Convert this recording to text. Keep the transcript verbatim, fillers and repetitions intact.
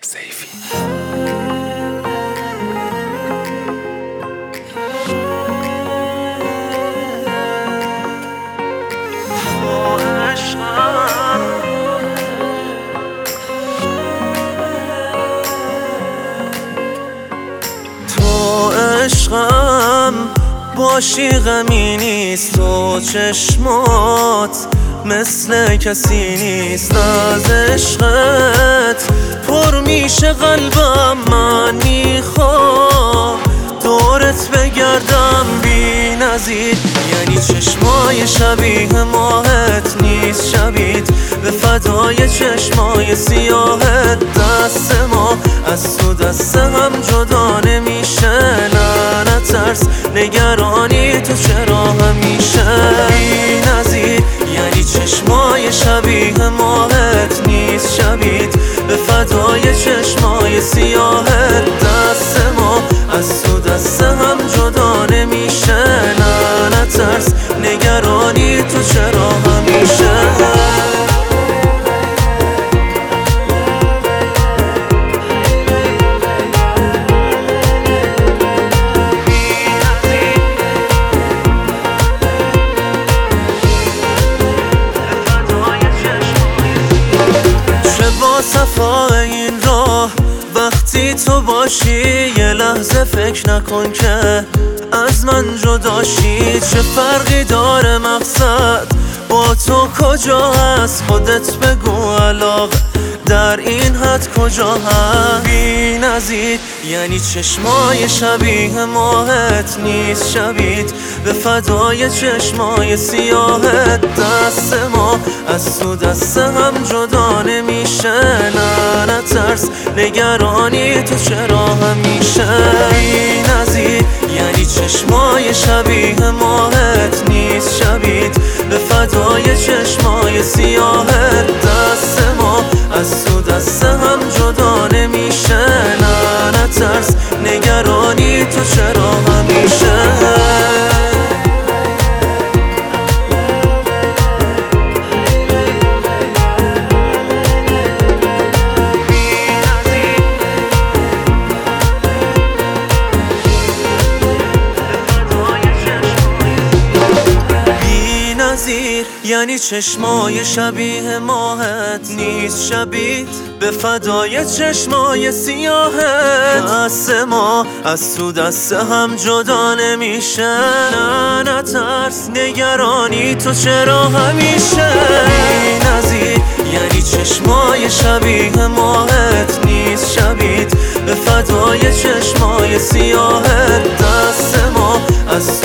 سیفی. تو عشقم باشی غمی نیست، تو چشمات مثل کسی نیست. از عشقت پر میشه قلبم، من میخوام دورت بگردم بی نظیر. یعنی چشمای شبیه ماهت نیست شبیت، به فدای چشمای سیاهت. دست ما از تو دست هم جدا نمیشه، نه نه ترس نگرانی تو چرا همیشه بی نظیر. یعنی چشمای شبیه ماهت نیست شبیت، به فدای چشمای سیاهت. دست ما از تو دست هم جدا نمیشه، نه نه ترس نگرانی تو چرا همیشه. صفای این راه وقتی تو باشی، یه لحظه فکر نکن که از من جداشی. چه فرقی داره مقصد با تو کجا هست، خودت بگو علاقه در این حد کجا هست بی نظیر. یعنی چشمای شبیه ماهت نیست شبیت، به فدای چشمای سیاهت. دست ما از تو دست هم جدا نمیشه، نه نه ترس نگرانی تو چرا همیشه بی نظیر. یعنی چشمای شبیه ماهت نیست شبیت، به فدای چشمای سیاهت. دست ما از تو دست هم جدا نمیشه، نه نه ترس نگرانی تو چرا همیشه. یعنی چشمای شبیه ماهت نیست شبیت، به فدای چشمای سیاهت. دست ما از تو دست هم جدا نمیشه، نه نه ترس نگرانی تو چرا همیشه بی نظیر. یعنی چشمای شبیه ماهت نیست شبیت، به فدای چشمای سیاهت. دست ما از